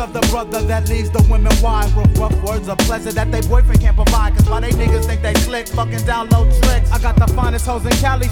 of the brother that leaves the women wide. Rough words of pleasure that they boyfriend can't provide. Cause why they niggas think they slick, fucking download tricks. I got the finest hoes in Cali.